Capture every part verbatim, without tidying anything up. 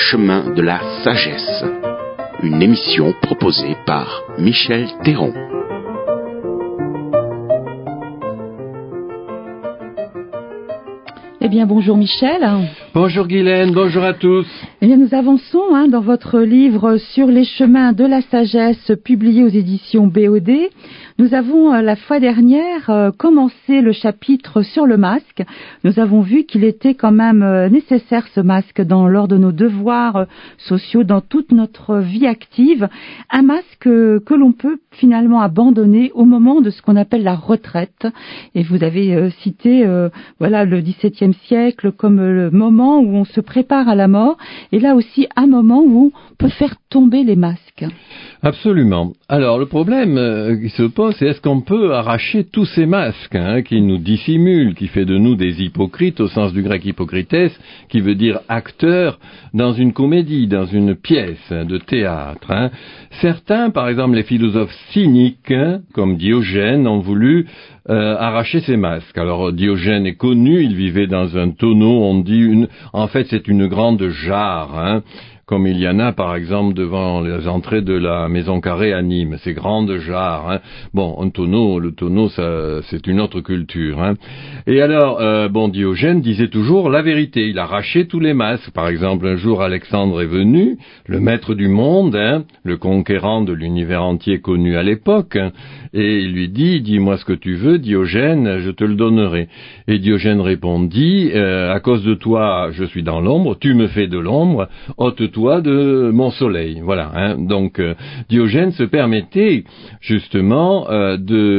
chemin de la sagesse, une émission proposée par Michel Théron. Eh bien, bonjour Michel. Bonjour Guylaine, bonjour à tous. Eh bien, nous avançons hein, dans votre livre sur les chemins de la sagesse, publié aux éditions B O D. Nous avons, euh, la fois dernière, euh, commencé le chapitre sur le masque. Nous avons vu qu'il était quand même euh, nécessaire, ce masque, dans l'ordre de nos devoirs euh, sociaux, dans toute notre vie active. Un masque euh, que l'on peut finalement abandonner au moment de ce qu'on appelle la retraite. Et vous avez euh, cité euh, voilà, le dix-septième siècle comme le moment où on se prépare à la mort. Et là aussi, un moment où on peut faire tomber les masques. Absolument. Alors, le problème euh, qui se pose, c'est est-ce qu'on peut arracher tous ces masques hein, qui nous dissimulent, qui fait de nous des hypocrites, au sens du grec hypocrites, qui veut dire acteur dans une comédie, dans une pièce de théâtre. Hein. Certains, par exemple les philosophes cyniques, hein, comme Diogène, ont voulu euh, arracher ces masques. Alors, Diogène est connu, il vivait dans un tonneau, on dit, une... en fait c'est une grande jarre, hein, comme il y en a par exemple devant les entrées de la Maison Carrée à Nîmes, ces grandes jarres. Hein. Bon, un tonneau, le tonneau, ça, c'est une autre culture. Hein. Et alors, euh, bon, Diogène disait toujours la vérité. Il arrachait tous les masques. Par exemple, un jour, Alexandre est venu, le maître du monde, hein, le conquérant de l'univers entier connu à l'époque, hein, et il lui dit, dis-moi ce que tu veux, Diogène, je te le donnerai. Et Diogène répondit, euh, à cause de toi, je suis dans l'ombre, tu me fais de l'ombre, ôte-toi de mon soleil. Voilà. Hein. Donc euh, Diogène se permettait justement euh,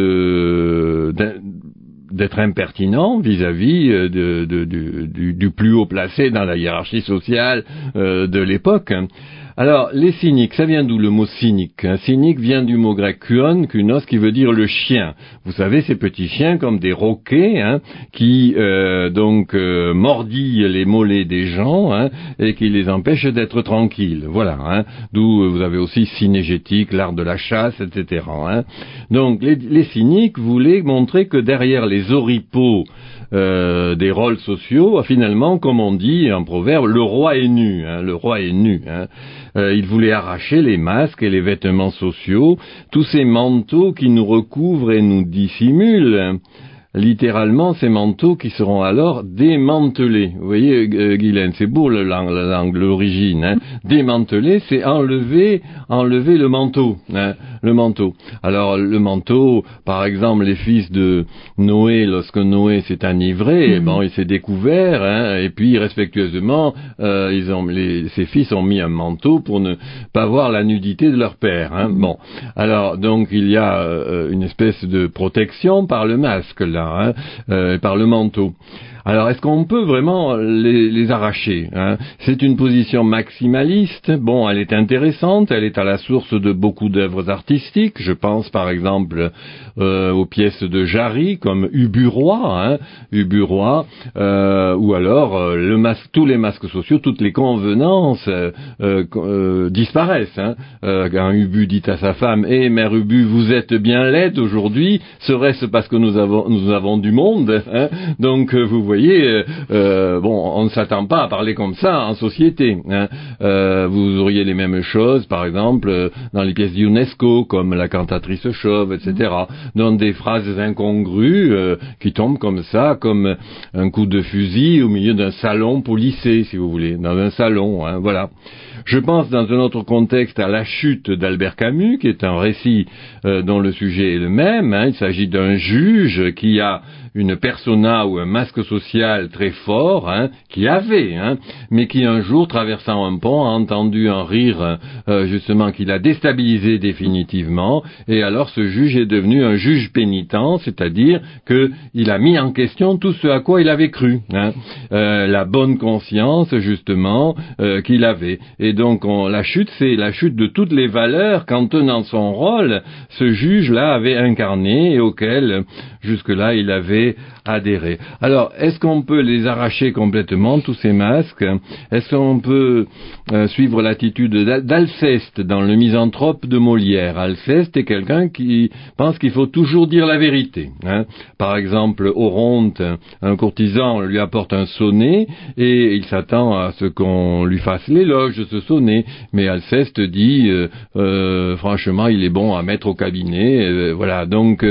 de, de d'être impertinent vis-à-vis de, de, de, du, du plus haut placé dans la hiérarchie sociale euh, de l'époque. Alors, les cyniques, ça vient d'où le mot cynique? Un cynique vient du mot grec kuon, kunos, qui veut dire le chien. Vous savez, ces petits chiens comme des roquets, hein, qui euh, donc euh, mordillent les mollets des gens hein, et qui les empêchent d'être tranquilles. Voilà. Hein, d'où euh, vous avez aussi cynégétique, l'art de la chasse, et cetera. Hein. Donc, les, les cyniques voulaient montrer que derrière les oripeaux Euh, des rôles sociaux, finalement, comme on dit en proverbe, le roi est nu, hein, le roi est nu. Hein. Euh, il voulait arracher les masques et les vêtements sociaux, tous ces manteaux qui nous recouvrent et nous dissimulent. Hein. Littéralement, ces manteaux qui seront alors démantelés. Vous voyez, euh, Guylaine, c'est beau le langue, la langue, l'origine. Hein. Démanteler, c'est enlever, enlever le manteau, hein, le manteau. Alors, le manteau, par exemple, les fils de Noé, lorsque Noé s'est enivré, mmh. bon, il s'est découvert, hein, et puis respectueusement, euh, ils ont, les, ses fils ont mis un manteau pour ne pas voir la nudité de leur père. Hein. Bon, alors donc il y a euh, une espèce de protection par le masque là. Hein, euh, par le manteau. Alors, est-ce qu'on peut vraiment les, les arracher hein? C'est une position maximaliste. Bon, elle est intéressante, elle est à la source de beaucoup d'œuvres artistiques. Je pense, par exemple, euh, aux pièces de Jarry, comme Ubu-Roi, hein, Ubu-Roi, euh, ou alors euh, le masque, tous les masques sociaux, toutes les convenances euh, euh, disparaissent. Hein. Euh, quand Ubu dit à sa femme, « Eh, mère Ubu, vous êtes bien laide aujourd'hui, serait-ce parce que nous avons, nous avons du monde hein? ?» Donc, euh, vous voyez, euh, euh, bon, on ne s'attend pas à parler comme ça en société. Hein. Euh, vous auriez les mêmes choses, par exemple, euh, dans les pièces d'UNESCO, comme La cantatrice chauve, et cetera. Dans des phrases incongrues euh, qui tombent comme ça, comme un coup de fusil au milieu d'un salon policé, si vous voulez, dans un salon. Hein, voilà. Je pense, dans un autre contexte, à La chute d'Albert Camus, qui est un récit euh, dont le sujet est le même. Hein. Il s'agit d'un juge qui a une persona ou un masque social très fort, hein, qui avait, hein, mais qui un jour, traversant un pont, a entendu un rire, euh, justement, qui l'a déstabilisé définitivement, et alors ce juge est devenu un juge pénitent, c'est-à-dire qu'il a mis en question tout ce à quoi il avait cru, hein, euh, la bonne conscience, justement, euh, qu'il avait. Et donc, on, la chute, c'est la chute de toutes les valeurs qu'en tenant son rôle, ce juge-là avait incarné et auquel, jusque-là, il avait pouvez adhérer. Alors, est-ce qu'on peut les arracher complètement, tous ces masques? Est-ce qu'on peut euh, suivre l'attitude d'Alceste dans le Misanthrope de Molière? Alceste est quelqu'un qui pense qu'il faut toujours dire la vérité. Hein. Par exemple, Oronte, un courtisan, lui apporte un sonnet et il s'attend à ce qu'on lui fasse l'éloge de ce sonnet. Mais Alceste dit, euh, euh, franchement, il est bon à mettre au cabinet. Euh, voilà, donc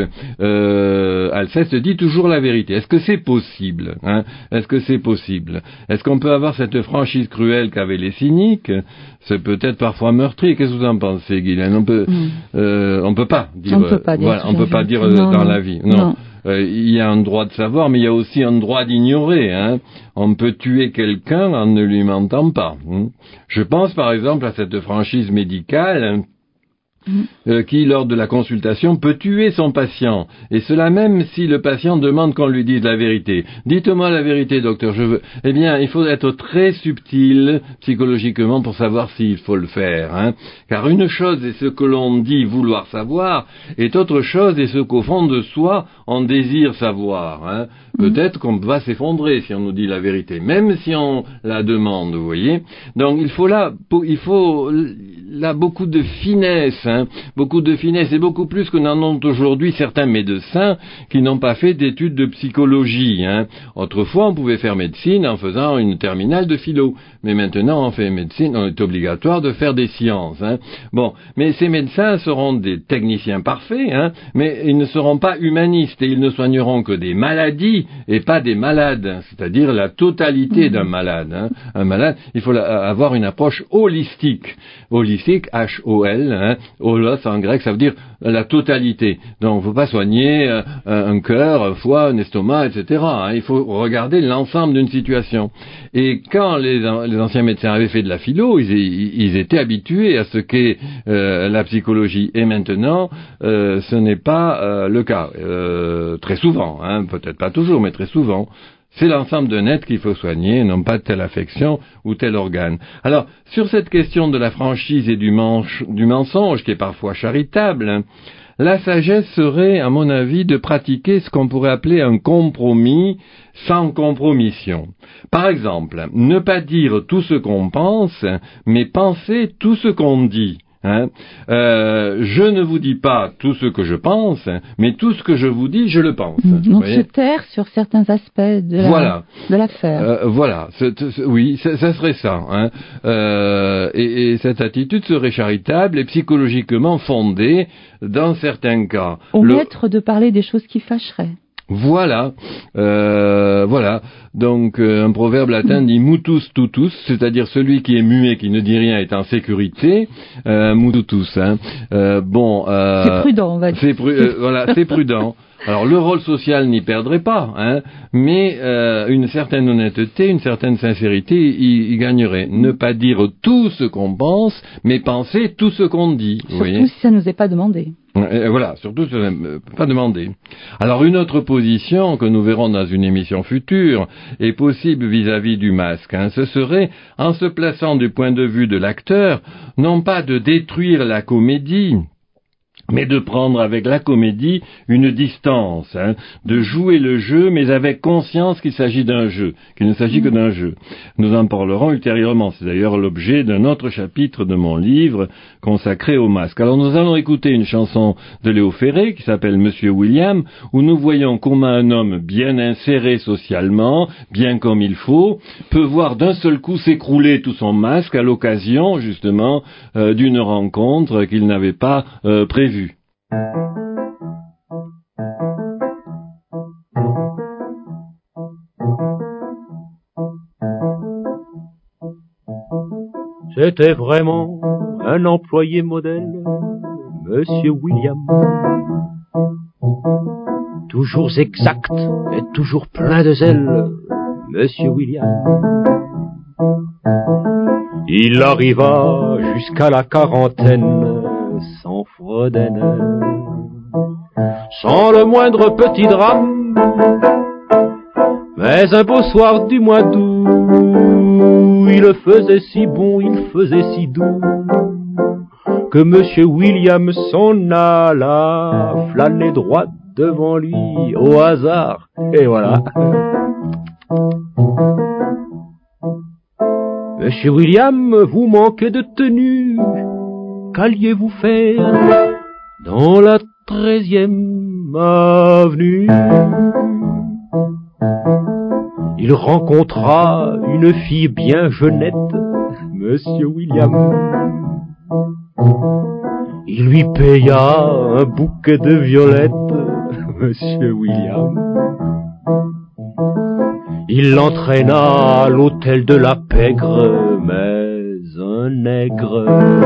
euh, Alceste dit toujours la vérité. Est-ce que c'est possible, hein? Est-ce que c'est possible? Est-ce qu'on peut avoir cette franchise cruelle qu'avaient les cyniques? C'est peut-être parfois meurtrier. Qu'est-ce que vous en pensez, Guylaine? On peut, mm. euh, on peut pas dire. On peut pas dire. Voilà, on peut pas dire euh, non, dans non. la vie. Non. non. Euh, il y a un droit de savoir, mais il y a aussi un droit d'ignorer. Hein. On peut tuer quelqu'un en ne lui mentant pas. Hein. Je pense par exemple à cette franchise médicale. Euh, qui, lors de la consultation, peut tuer son patient. Et cela même si le patient demande qu'on lui dise la vérité. Dites-moi la vérité, docteur, je veux... Eh bien, il faut être très subtil psychologiquement pour savoir s'il faut le faire. Hein. Car une chose est ce que l'on dit vouloir savoir, et autre chose est ce qu'au fond de soi, on désire savoir. Hein. Peut-être qu'on va s'effondrer si on nous dit la vérité, même si on la demande, vous voyez. Donc, il faut là, il faut là beaucoup de finesse, hein. Beaucoup de finesse et beaucoup plus que n'en ont aujourd'hui certains médecins qui n'ont pas fait d'études de psychologie. Hein. Autrefois, on pouvait faire médecine en faisant une terminale de philo, mais maintenant, on fait médecine, on est obligatoire de faire des sciences. Hein. Bon, mais ces médecins seront des techniciens parfaits, hein, mais ils ne seront pas humanistes et ils ne soigneront que des maladies et pas des malades, c'est-à-dire la totalité d'un malade. Hein. Un malade, il faut avoir une approche holistique. Holistique, H O L, hein, holos en grec, ça veut dire la totalité. Donc, il ne faut pas soigner euh, un cœur, un foie, un estomac, et cetera. Hein. Il faut regarder l'ensemble d'une situation. Et quand les, les anciens médecins avaient fait de la philo, ils, ils étaient habitués à ce qu'est euh, la psychologie. Et maintenant, euh, ce n'est pas euh, le cas. Euh, très souvent, hein, peut-être pas toujours, mais très souvent. C'est l'ensemble d'un être qu'il faut soigner, non pas telle affection ou tel organe. Alors, sur cette question de la franchise et du, manche, du mensonge, qui est parfois charitable, hein, la sagesse serait, à mon avis, de pratiquer ce qu'on pourrait appeler un compromis sans compromission. Par exemple, ne pas dire tout ce qu'on pense, mais penser tout ce qu'on dit. Hein euh, je ne vous dis pas tout ce que je pense, mais tout ce que je vous dis, je le pense. Donc se taire sur certains aspects de la, voilà. de l'affaire. Euh, voilà, c'est, c'est, oui, ça, ça serait ça. Hein. Euh, et, et cette attitude serait charitable et psychologiquement fondée dans certains cas. Omettre le... de parler des choses qui fâcheraient. Voilà, euh, voilà. Donc euh, un proverbe latin dit mutus tutus, c'est-à-dire celui qui est muet, qui ne dit rien, est en sécurité. Euh, mutus, hein. Euh, bon. Euh, c'est prudent, on va dire. C'est pru- euh, voilà, c'est prudent. Alors le rôle social n'y perdrait pas, hein, mais euh, une certaine honnêteté, une certaine sincérité y, y gagnerait. Ne pas dire tout ce qu'on pense, mais penser tout ce qu'on dit. Surtout vous voyez, si ça nous est pas demandé. Et voilà, surtout si ça n'est pas demandé. Alors une autre position que nous verrons dans une émission future est possible vis-à-vis du masque. Hein, ce serait, en se plaçant du point de vue de l'acteur, non pas de détruire la comédie, mais de prendre avec la comédie une distance, hein, de jouer le jeu, mais avec conscience qu'il s'agit d'un jeu, qu'il ne s'agit que d'un jeu. Nous en parlerons ultérieurement. C'est d'ailleurs l'objet d'un autre chapitre de mon livre consacré au masque. Alors nous allons écouter une chanson de Léo Ferré qui s'appelle Monsieur William, où nous voyons comment un homme bien inséré socialement, bien comme il faut, peut voir d'un seul coup s'écrouler tout son masque à l'occasion, justement, euh, d'une rencontre qu'il n'avait pas euh, prévue. C'était vraiment un employé modèle, Monsieur William. Toujours exact et toujours plein de zèle, Monsieur William. Il arriva jusqu'à la quarantaine sans Froden, sans le moindre petit drame, mais un beau soir du mois d'août, il faisait si bon, il faisait si doux, que Monsieur William s'en alla flâner droit devant lui au hasard. Et voilà. Monsieur William, vous manquez de tenue. Qu'alliez-vous faire dans la treizième avenue? Il rencontra une fille bien jeunette, Monsieur William. Il lui paya un bouquet de violettes, Monsieur William. Il l'entraîna à l'hôtel de la Pègre, mais un nègre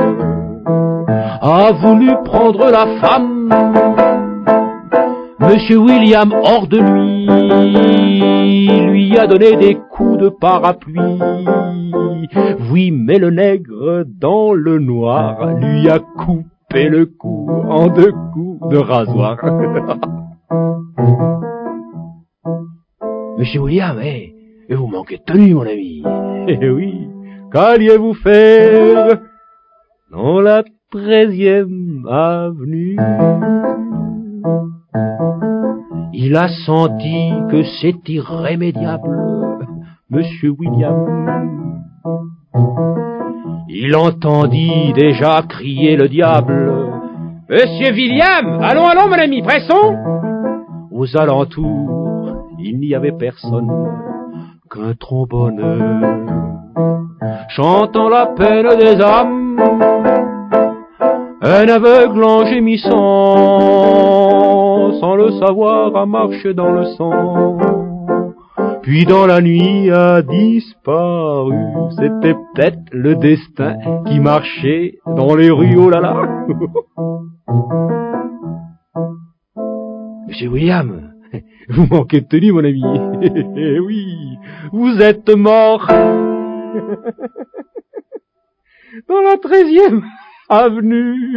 a voulu prendre la femme. Monsieur William, hors de lui, lui a donné des coups de parapluie. Oui, mais le nègre, dans le noir, lui a coupé le cou en deux coups de rasoir. Monsieur William, eh, vous manquez de tenue, mon ami. Eh oui, qu'alliez-vous faire dans la treizième avenue? Il a senti que c'est irrémédiable, Monsieur William. Il entendit déjà crier le diable. Monsieur William, allons, allons, mon ami, pressons. Aux alentours, il n'y avait personne qu'un trombone chantant la peine des âmes. Un aveugle en gémissant, sans le savoir, a marché dans le sang. Puis dans la nuit a disparu. C'était peut-être le destin qui marchait dans les rues, oh là là. Monsieur William, vous manquez de tenue, mon ami. Eh oui, vous êtes mort dans la treizième avenue.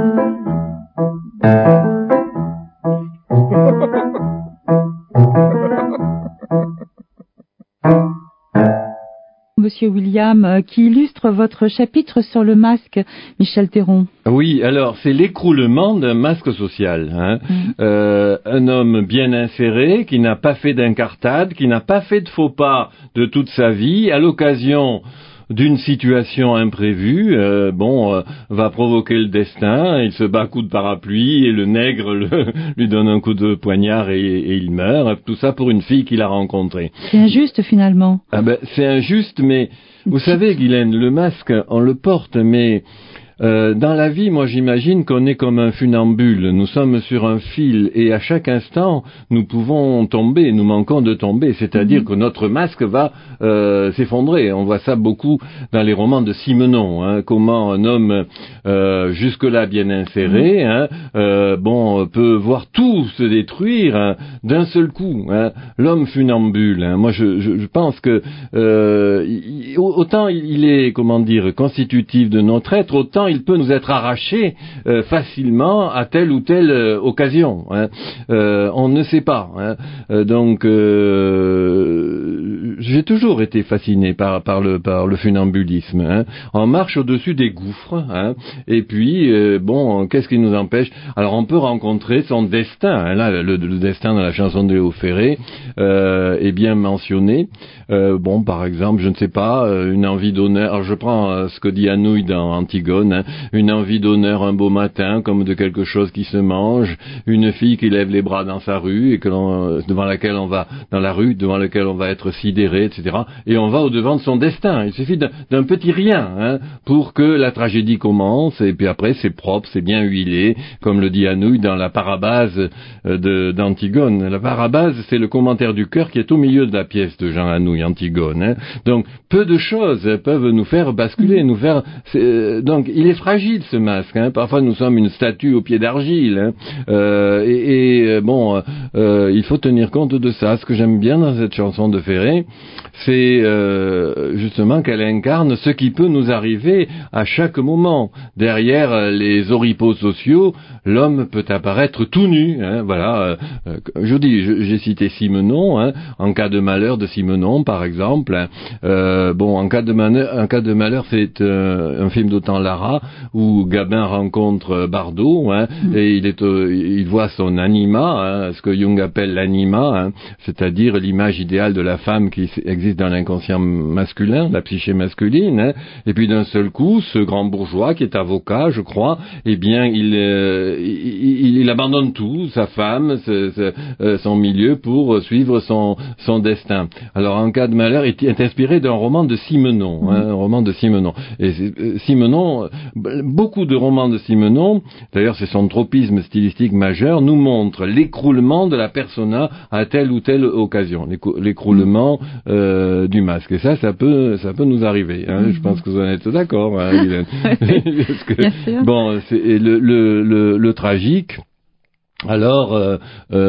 Monsieur William, euh, qui illustre votre chapitre sur le masque, Michel Théron. Oui, alors c'est l'écroulement d'un masque social. Hein. Mmh. Euh, un homme bien inséré, qui n'a pas fait d'incartade, qui n'a pas fait de faux pas de toute sa vie, à l'occasion d'une situation imprévue, euh, bon, euh, va provoquer le destin, il se bat à coups de parapluie et le nègre le, lui donne un coup de poignard et, et il meurt, tout ça pour une fille qu'il a rencontrée. C'est injuste finalement. Ah ben, c'est injuste, mais vous savez, Guylaine, le masque, on le porte, mais Euh, dans la vie, moi j'imagine qu'on est comme un funambule, nous sommes sur un fil et à chaque instant nous pouvons tomber, nous manquons de tomber, c'est-à-dire mmh. que notre masque va euh, s'effondrer. On voit ça beaucoup dans les romans de Simenon, hein, comment un homme euh, jusque-là bien inséré, mmh. hein, euh, bon, peut voir tout se détruire hein, d'un seul coup. Hein, l'homme funambule, hein, moi je, je, je pense que euh, il, autant il est, comment dire, constitutif de notre être, autant il peut nous être arraché euh, facilement à telle ou telle euh, occasion. Hein. Euh, on ne sait pas. Hein. Euh, donc, euh, j'ai toujours été fasciné par, par, le, par le funambulisme. Hein. On marche au-dessus des gouffres. Hein. Et puis, euh, bon, qu'est-ce qui nous empêche? Alors, on peut rencontrer son destin. Hein. Là, le, le destin dans la chanson de Léo Ferré euh, est bien mentionné. Euh, bon, par exemple, je ne sais pas, une envie d'honneur. Alors, je prends euh, ce que dit Anouilh dans Antigone. Hein, une envie d'honneur un beau matin, comme de quelque chose qui se mange, une fille qui lève les bras dans sa rue et que l'on, devant laquelle on va dans la rue, devant laquelle on va être sidéré, et cetera. Et on va au devant de son destin. Il suffit d'un, d'un petit rien hein, pour que la tragédie commence. Et puis après, c'est propre, c'est bien huilé, comme le dit Anouilh dans la parabase de, d'Antigone. La parabase, c'est le commentaire du cœur qui est au milieu de la pièce de Jean Anouilh, Antigone. Hein. Donc, peu de choses peuvent nous faire basculer, nous faire. C'est, donc, il est fragile ce masque. Hein. Parfois, nous sommes une statue au pied d'argile. Hein. Euh, et, et bon, euh, il faut tenir compte de ça. Ce que j'aime bien dans cette chanson de Ferré, c'est euh, justement qu'elle incarne ce qui peut nous arriver à chaque moment. Derrière les oripeaux sociaux, l'homme peut apparaître tout nu. Hein. Voilà. Euh, je dis, je, j'ai cité Simenon. Hein. En cas de malheur de Simenon, par exemple. Hein. Euh, bon, en cas de malheur, en cas de malheur, c'est euh, un film d'Autant Lara. trois, où Gabin rencontre Bardot, hein, mmh. et il, est, euh, il voit son anima, hein, ce que Jung appelle l'anima, hein, c'est-à-dire l'image idéale de la femme qui existe dans l'inconscient masculin, la psyché masculine, hein, et puis d'un seul coup, ce grand bourgeois qui est avocat, je crois, eh bien, il, euh, il, il abandonne tout, sa femme, ce, ce, euh, son milieu, pour suivre son, son destin. Alors, En cas de malheur est, est inspiré d'un roman de Simenon, mmh. hein, un roman de Simenon. Et euh, Simenon, beaucoup de romans de Simenon, d'ailleurs c'est son tropisme stylistique majeur, nous montrent l'écroulement de la persona à telle ou telle occasion, l'écroulement euh, du masque. Et ça, ça peut, ça peut nous arriver. Hein. Mmh. Je pense que vous en êtes d'accord, hein, Guylaine. Parce que, bien sûr. Bon, c'est le, le, le, le tragique, alors, euh,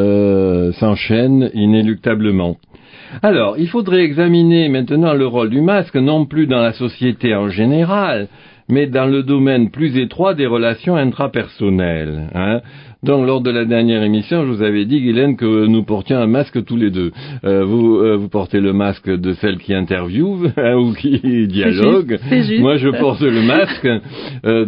euh, s'enchaîne inéluctablement. Alors, il faudrait examiner maintenant le rôle du masque, non plus dans la société en général, mais dans le domaine plus étroit des relations intrapersonnelles. Hein. Donc, lors de la dernière émission, je vous avais dit, Guylaine, que nous portions un masque tous les deux. Euh, vous, euh, vous portez le masque de celle qui interviewe hein, ou qui dialogue. C'est juste, c'est juste. Moi, je porte le masque euh,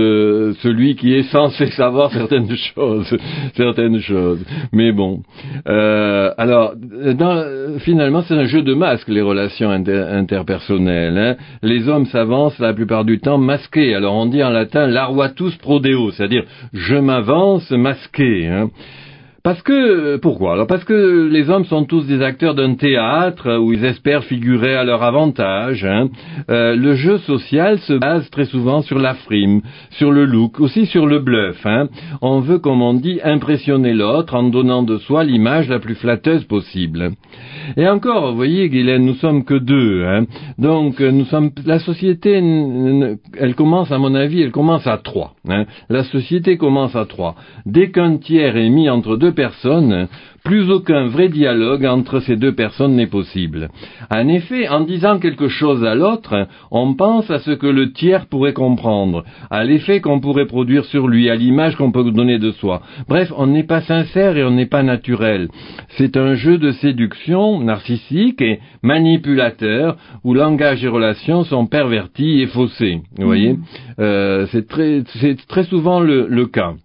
de celui qui est censé savoir certaines choses, certaines choses. Mais bon, euh, alors, dans, finalement, c'est un jeu de masques, les relations inter- interpersonnelles. Hein. Les hommes s'avancent la plupart du temps masqués. Alors, on dit en latin larvatus pro deo, c'est-à-dire je m'avance masqué, hein. Parce que, pourquoi? Alors parce que les hommes sont tous des acteurs d'un théâtre où ils espèrent figurer à leur avantage. Hein. Euh, le jeu social se base très souvent sur la frime, sur le look, aussi sur le bluff. Hein. On veut, comme on dit, impressionner l'autre en donnant de soi l'image la plus flatteuse possible. Et encore, vous voyez, Guylaine, nous sommes que deux. Hein. Donc, nous sommes, la société, elle commence, à mon avis, elle commence à trois. Hein. La société commence à trois. Dès qu'un tiers est mis entre deux personnes, plus aucun vrai dialogue entre ces deux personnes n'est possible. En effet, en disant quelque chose à l'autre, on pense à ce que le tiers pourrait comprendre, à l'effet qu'on pourrait produire sur lui, à l'image qu'on peut donner de soi. Bref, on n'est pas sincère et on n'est pas naturel. C'est un jeu de séduction narcissique et manipulateur où langage et relations sont pervertis et faussés. Vous voyez, euh, c'est très, c'est très souvent le, le cas.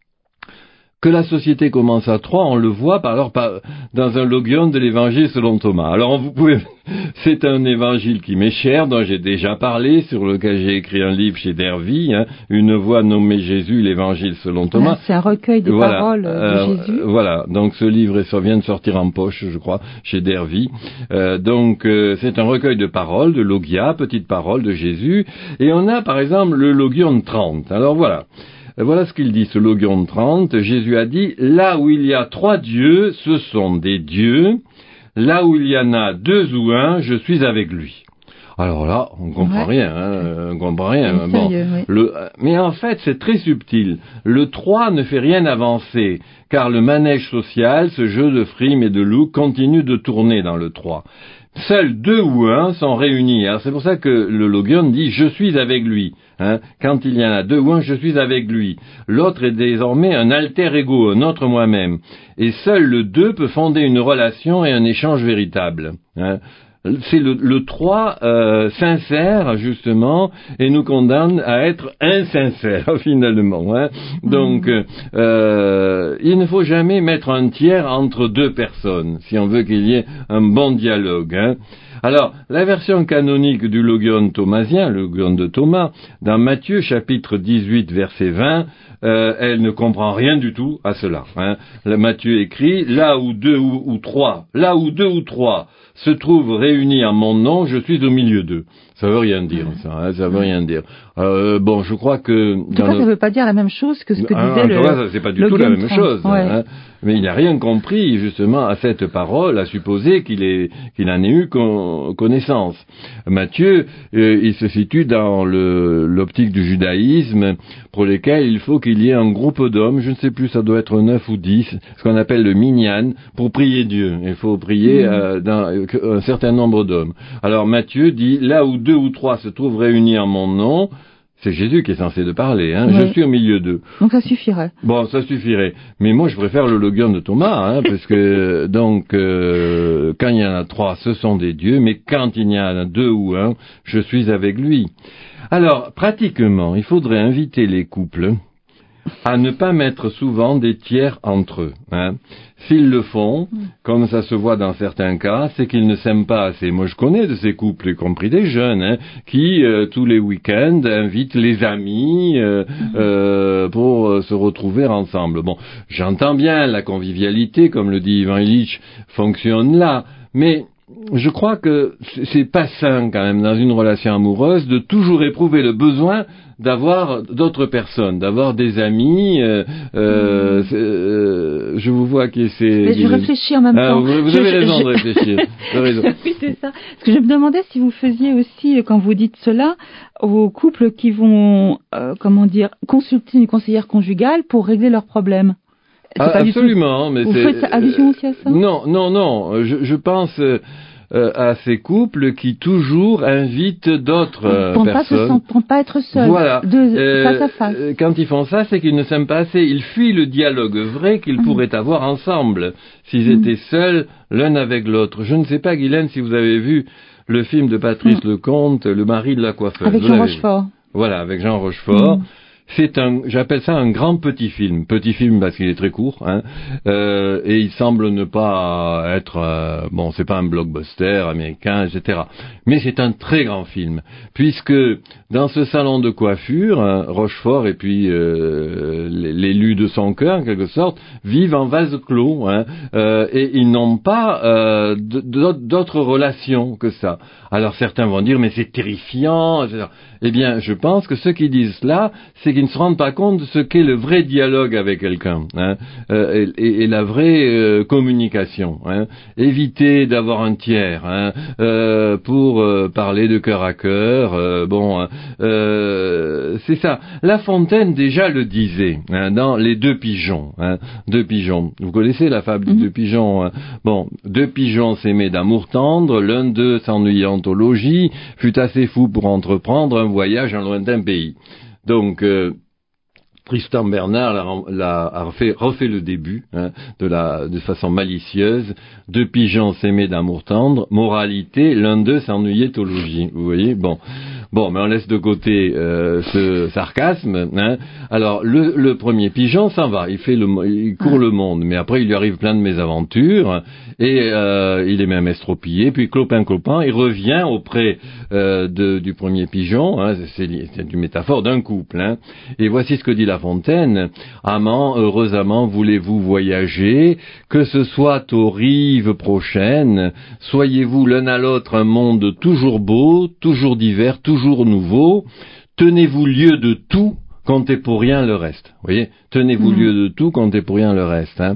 Que la société commence à trois, on le voit par, alors par, dans un logion de l'évangile selon Thomas. Alors vous pouvez, c'est un évangile qui m'est cher, dont j'ai déjà parlé, sur lequel j'ai écrit un livre chez Dervy, hein, Une voix nommée Jésus, l'évangile selon Thomas. Là, c'est un recueil de voilà, paroles euh, de Jésus. Voilà, donc ce livre vient de sortir en poche, je crois, chez Dervy. Euh, donc euh, c'est un recueil de paroles, de logia, petites paroles de Jésus, et on a par exemple le logion trente. Alors voilà. Voilà ce qu'il dit, ce logion trente. Jésus a dit, là où il y a trois dieux, ce sont des dieux. Là où il y en a deux ou un, je suis avec lui. Alors là, on ne comprend ouais. rien, hein, on comprend rien. C'est bon, sérieux, oui. le, mais en fait, c'est très subtil. Le trois ne fait rien avancer, car le manège social, ce jeu de frime et de look, continue de tourner dans le trois. Seuls deux ou un sont réunis. Alors c'est pour ça que le logion dit « je suis avec lui hein. ». Quand il y en a deux ou un, je suis avec lui. L'autre est désormais un alter ego, un autre moi-même. Et seul le deux peut fonder une relation et un échange véritable. Hein. C'est le, le trois euh, sincère, justement, et nous condamne à être insincères, finalement. Hein. Donc, euh, il ne faut jamais mettre un tiers entre deux personnes, si on veut qu'il y ait un bon dialogue. Hein. Alors, la version canonique du logion thomasien, le logion de Thomas, dans Matthieu chapitre dix-huit, verset vingt, euh, elle ne comprend rien du tout à cela. Hein. Le Matthieu écrit, là où deux ou, ou trois, là où deux ou trois se trouvent réunis en mon nom, je suis au milieu d'eux. Ça veut rien dire, ça. Hein, ça veut rien dire. Euh, bon, je crois que... En tout cas, le... ça veut pas dire la même chose que ce que ah, disait en le... tout cas, c'est pas du tout la même chose. Ouais. Hein. Mais il n'a rien compris, justement, à cette parole, à supposer qu'il ait, qu'il en ait eu con, connaissance. Matthieu, euh, il se situe dans le, l'optique du judaïsme, pour lequel il faut qu'il y ait un groupe d'hommes, je ne sais plus, ça doit être neuf ou dix, ce qu'on appelle le minyan, pour prier Dieu. Il faut prier mmh. euh, dans, un certain nombre d'hommes. Alors Matthieu dit, là où deux ou trois se trouvent réunis en mon nom, C'est Jésus qui est censé de parler, hein. Ouais. Je suis au milieu d'eux. Donc ça suffirait. Bon, ça suffirait. Mais moi, je préfère le logion de Thomas, hein, parce que, donc, euh, quand il y en a trois, ce sont des dieux, mais quand il y en a deux ou un, je suis avec lui. Alors, pratiquement, il faudrait inviter les couples à ne pas mettre souvent des tiers entre eux, hein. S'ils le font, comme ça se voit dans certains cas, c'est qu'ils ne s'aiment pas assez. Moi, je connais de ces couples, y compris des jeunes, hein, qui, euh, tous les week-ends, invitent les amis euh, euh, pour euh, se retrouver ensemble. Bon, j'entends bien, la convivialité, comme le dit Ivan Illich, fonctionne là, mais je crois que c'est pas sain, quand même, dans une relation amoureuse, de toujours éprouver le besoin d'avoir d'autres personnes, d'avoir des amis. Euh, euh, euh, je vous vois qui c'est. Mais je réfléchis en même ah, temps. Vous, vous je, avez je, raison je... de réfléchir. Vous avez raison. Oui, c'est ça. Parce que je me demandais si vous faisiez aussi, quand vous dites cela, aux couples qui vont, euh, comment dire, consulter une conseillère conjugale pour régler leurs problèmes. Ah, absolument, mais vous c'est. faites allusion aussi à ça? Non, non, non. Je, je pense. Euh, Euh, à ces couples qui toujours invitent d'autres euh, pour personnes. Pas se, pour ne pas être seuls, voilà. de, euh, face à face. Quand ils font ça, c'est qu'ils ne s'aiment pas assez. Ils fuient le dialogue vrai qu'ils mmh. pourraient avoir ensemble s'ils mmh. étaient seuls l'un avec l'autre. Je ne sais pas, Guylaine, si vous avez vu le film de Patrice mmh. Lecomte, Le mari de la coiffeuse. Avec Jean Rochefort. Voilà, avec Jean Rochefort. Mmh. C'est un, j'appelle ça un grand petit film. Petit film parce qu'il est très court, hein, euh, et il semble ne pas être, euh, bon, c'est pas un blockbuster américain, et cetera. Mais c'est un très grand film, puisque dans ce salon de coiffure, hein, Rochefort et puis euh, l'élu de son cœur, en quelque sorte, vivent en vase clos, hein, euh, et ils n'ont pas euh, d'autres relations que ça. Alors certains vont dire, mais c'est terrifiant, et cetera. Eh bien, je pense que ceux qui disent cela, c'est qu'ils ne se rendent pas compte de ce qu'est le vrai dialogue avec quelqu'un, hein, euh, et, et la vraie euh, communication. Hein. Éviter d'avoir un tiers, hein, euh, pour euh, parler de cœur à cœur. Euh, bon, euh, c'est ça. La Fontaine déjà le disait, hein, dans Les Deux Pigeons. Hein, deux pigeons. Vous connaissez la fable des mmh. deux pigeons, hein. Bon, deux pigeons s'aimaient d'amour tendre. L'un d'eux, s'ennuyant au logis, fut assez fou pour entreprendre un voyage en lointain pays. Donc, euh, Tristan Bernard l'a, l'a, a refait, refait le début, hein, de, la, de façon malicieuse. Deux pigeons s'aimaient d'amour tendre. Moralité, l'un d'eux s'ennuyait au logis. Vous voyez, bon, bon, mais on laisse de côté euh, ce sarcasme. Hein. Alors, le, le premier pigeon s'en va. Il fait le, il court le monde, mais après il lui arrive plein de mésaventures et euh, il est même estropié. Puis clopin clopin, il revient auprès euh, de, du premier pigeon. Hein, c'est, c'est une métaphore d'un couple. Hein, et voici ce que dit La Fontaine. Amant, heureux amant, voulez-vous voyager, que ce soit aux rives prochaines, soyez-vous l'un à l'autre un monde toujours beau, toujours divers, toujours nouveau, tenez-vous lieu de tout, comptez pour rien le reste. Vous voyez, tenez-vous mmh. lieu de tout, comptez pour rien le reste. Hein.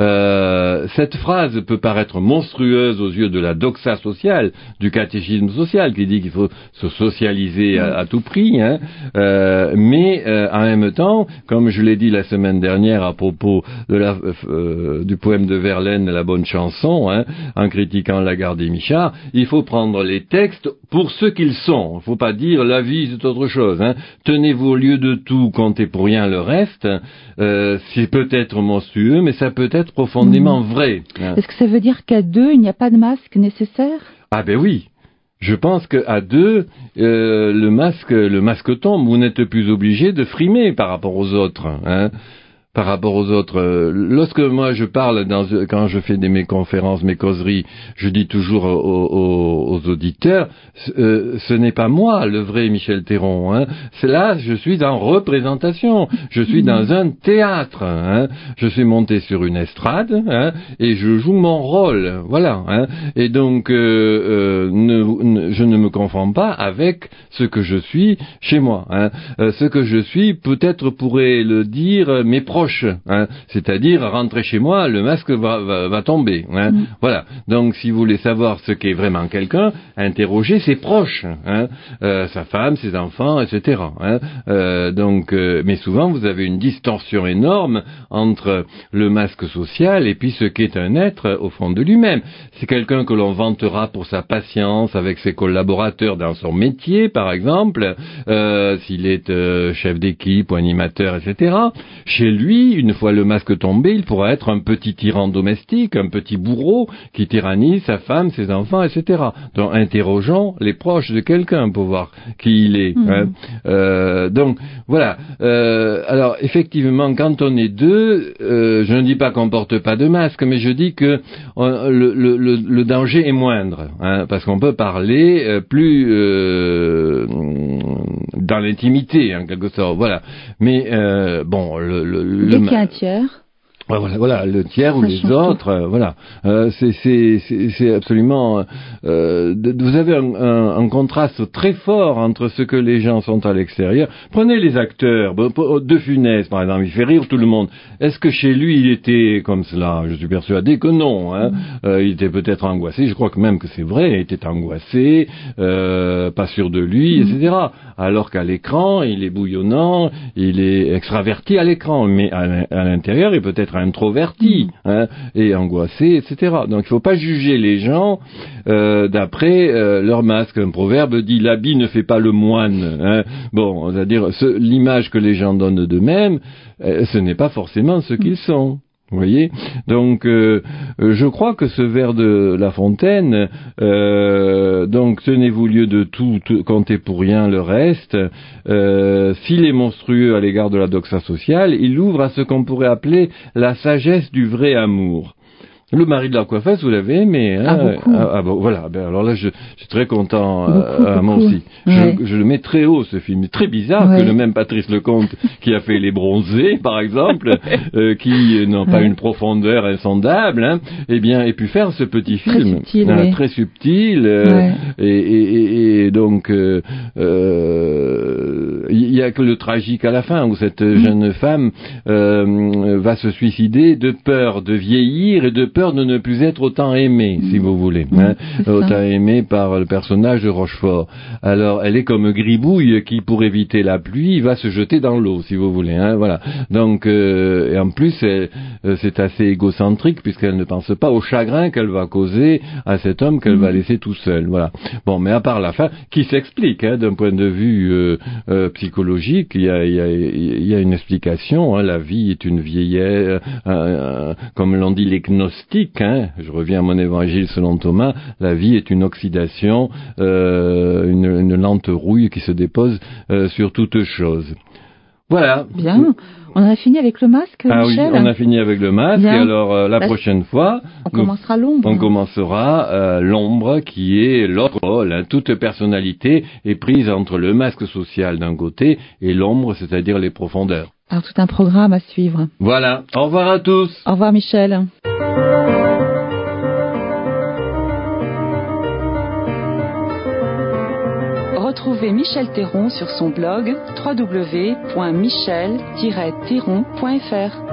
Euh, cette phrase peut paraître monstrueuse aux yeux de la doxa sociale, du catéchisme social, qui dit qu'il faut se socialiser à, à tout prix. Hein. Euh, mais euh, en même temps, comme je l'ai dit la semaine dernière à propos de la, euh, du poème de Verlaine, La bonne chanson, hein, en critiquant Lagarde et Michard, il faut prendre les textes pour ce qu'ils sont. Il ne faut pas dire la vie c'est autre chose. Hein. Tenez-vous au lieu de tout, comptez pour rien le reste. Euh, c'est peut-être monstrueux, mais ça peut être profondément mmh. vrai. Hein. Est-ce que ça veut dire qu'à deux, il n'y a pas de masque nécessaire? Ah ben oui. Je pense qu'à deux, euh, le masque, le masque tombe. Vous n'êtes plus obligé de frimer par rapport aux autres. Hein. Par rapport aux autres. Lorsque moi je parle, dans, quand je fais des, mes conférences, mes causeries, je dis toujours aux, aux, aux auditeurs, euh, ce n'est pas moi le vrai Michel Théron. Hein. C'est là, je suis en représentation. Je suis dans un théâtre. Hein. Je suis monté sur une estrade, hein, et je joue mon rôle. Voilà. Hein. Et donc, euh, euh, ne, ne, je ne me confonds pas avec ce que je suis chez moi. Hein. Euh, ce que je suis, peut-être pourrait le dire mes proches. proches, hein, c'est-à-dire rentrer chez moi, le masque va, va, va tomber. Hein, mmh. Voilà. Donc, si vous voulez savoir ce qu'est vraiment quelqu'un, interrogez ses proches, hein, euh, sa femme, ses enfants, et cetera. Hein, euh, donc, euh, mais souvent, vous avez une distorsion énorme entre le masque social et puis ce qu'est un être au fond de lui-même. C'est quelqu'un que l'on vantera pour sa patience avec ses collaborateurs dans son métier, par exemple, euh, s'il est euh, chef d'équipe ou animateur, et cetera. Chez lui, une fois le masque tombé, il pourra être un petit tyran domestique, un petit bourreau qui tyrannise sa femme, ses enfants, et cetera. Donc, interrogeons les proches de quelqu'un pour voir qui il est. Mmh. Hein. Euh, donc, voilà. Euh, alors, effectivement, quand on est deux, euh, je ne dis pas qu'on porte pas de masque, mais je dis que on, le, le, le, le danger est moindre, hein, parce qu'on peut parler euh, plus euh, dans l'intimité, en quelque sorte. Voilà. Mais euh, bon, le, le, le dès qu'il y a un tiers. Voilà, voilà, le tiers ou les autres, euh, voilà, euh, c'est, c'est, c'est, c'est absolument. Euh, de, vous avez un, un, un contraste très fort entre ce que les gens sont à l'extérieur. Prenez les acteurs, De Funès par exemple, il fait rire tout le monde. Est-ce que chez lui il était comme cela? Je suis persuadé que non. Hein. Mmh. Euh, il était peut-être angoissé. Je crois que même que c'est vrai, il était angoissé, euh, pas sûr de lui, mmh. et cetera. Alors qu'à l'écran, il est bouillonnant, il est extraverti à l'écran, mais à, à l'intérieur, il peut être introverti, mmh. hein, et angoissé, et cetera. Donc il ne faut pas juger les gens euh, d'après euh, leur masque. Un proverbe dit l'habit ne fait pas le moine. Hein. Bon, c'est-à-dire ce, l'image que les gens donnent d'eux-mêmes, euh, ce n'est pas forcément ce qu'ils sont. Vous voyez, donc euh, je crois que ce vers de La Fontaine, euh, donc tenez-vous lieu de tout, tout, comptez pour rien le reste, euh, s'il est monstrueux à l'égard de la doxa sociale, il ouvre à ce qu'on pourrait appeler la sagesse du vrai amour. Le mari de la coiffeuse, vous l'avez aimé, hein? Ah, beaucoup. Ah, ah bon, voilà. Ben alors là, je, je suis très content, beaucoup, euh, beaucoup. moi aussi. Ouais. Je, je le mets très haut, ce film. Très bizarre ouais. que le même Patrice Lecomte, qui a fait Les Bronzés, par exemple, euh, qui n'ont pas ouais. une profondeur insondable, hein, eh bien, ait pu faire ce petit très film, subtil, hein, oui. très subtil, euh, ouais. et, et, et, et donc, euh, euh, il y a que le tragique à la fin, où cette mmh. jeune femme euh, va se suicider de peur de vieillir et de peur de ne plus être autant aimée, mmh. si vous voulez, hein, mmh, autant aimée par le personnage de Rochefort. Alors, elle est comme Gribouille qui, pour éviter la pluie, va se jeter dans l'eau, si vous voulez. Hein, voilà. Donc, euh, et en plus, elle, c'est assez égocentrique puisqu'elle ne pense pas au chagrin qu'elle va causer à cet homme qu'elle mmh. va laisser tout seul. Voilà. Bon, mais à part la fin, qui s'explique, hein, d'un point de vue euh, euh, psychologique, il y a, il y a, il y a une explication. Hein, la vie est une vieillesse, euh, euh, comme l'ont dit les gnostiques. Hein, je reviens à mon évangile selon Thomas, la vie est une oxydation, euh, une, une lente rouille qui se dépose euh, sur toute chose. Voilà. Bien. On a fini avec le masque, ah Michel. Ah oui, on a fini avec le masque. Bien. Et alors, euh, la Là, prochaine fois... On commencera l'ombre. On commencera euh, l'ombre qui est l'autre rôle. Hein. Toute personnalité est prise entre le masque social d'un côté et l'ombre, c'est-à-dire les profondeurs. Alors, tout un programme à suivre. Voilà. Au revoir à tous. Au revoir, Michel. Retrouvez Michel Théron sur son blog w w w point michel tiret théron point f r.